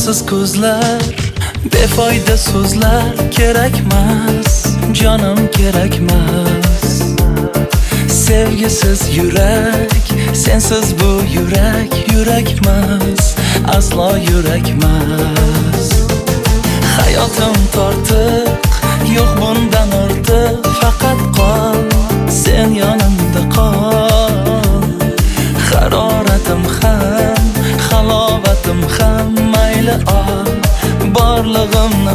Yoqimsiz ko'zlar, befoyda so'zlar kerakmas, jonim kerakmas. Sevgisiz yurak, sensiz bu yurakmas, aslo yurakmas. Hayotim tortiq, yo'q bundan ortiq, faqat qol, sen yonimda qol. Haroratim ham, halovatim ham mayli ol, borlig'imni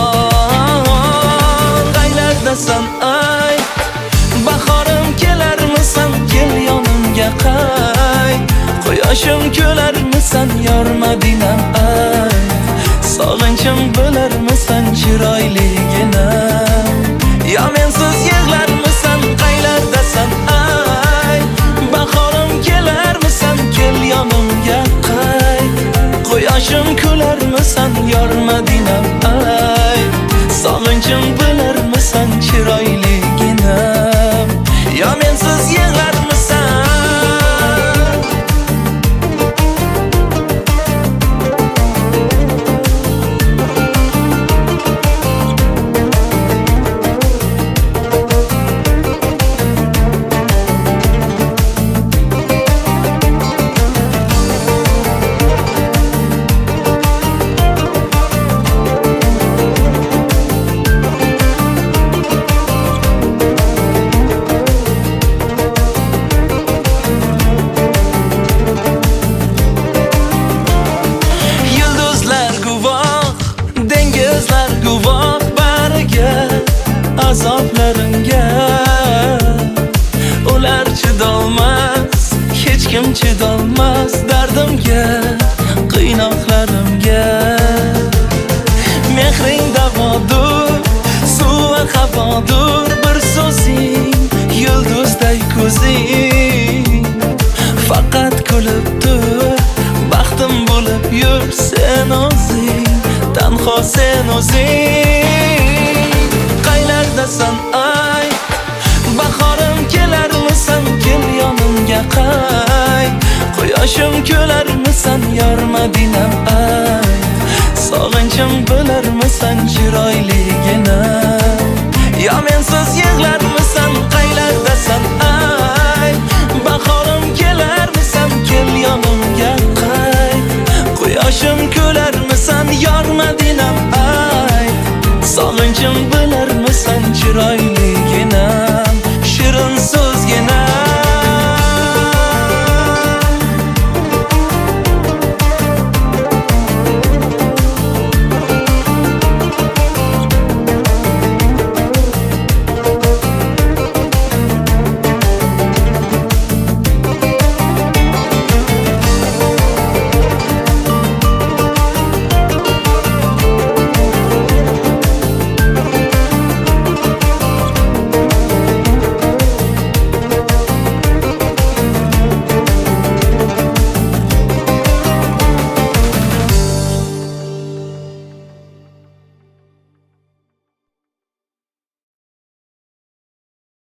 ol. Qaylardasan ay, bahorim kelarmisan, kel yonimga qay. Quyoshim kelarmisan, yor Madinam ay. Sog'inchim bo'larmisan, chiroyligina. Yo mensiz yig'larmisan, qaylardasan ay. Bahorim kelarmisan, kel yonimga qay. Quyoshim kelarmisan, yor Madinam ay. Sog'inchim bo'larmisan, chiroyligina. Yo mensiz yig'larmisan. Guvoh bariga, azoblarimga. Ular chidolmas, hech kim chidolmas dardimga, qiynoqlarimga. Mehring davodur, suvi havodur, bir so'zing, yulduzday ko'zing. Faqat kulib tur, baxtim bo'lib yur sen o'zing. Tanho sen o'zing. Qaylardasan ay, bahorim kelarmisan, kel yonimga qay. Quyoshim kelarmisan, yor Madinam ay. Sog'inchim bo'larmisan, chiroyligina. Yo mensiz yig'larmisan, qaylardasan ay. Bahorim kelarmisan, kel yonimga qay. Quyoshim kelarmisan, yor Madinam ay. Sog'inchim bo'larmisan, chiroyli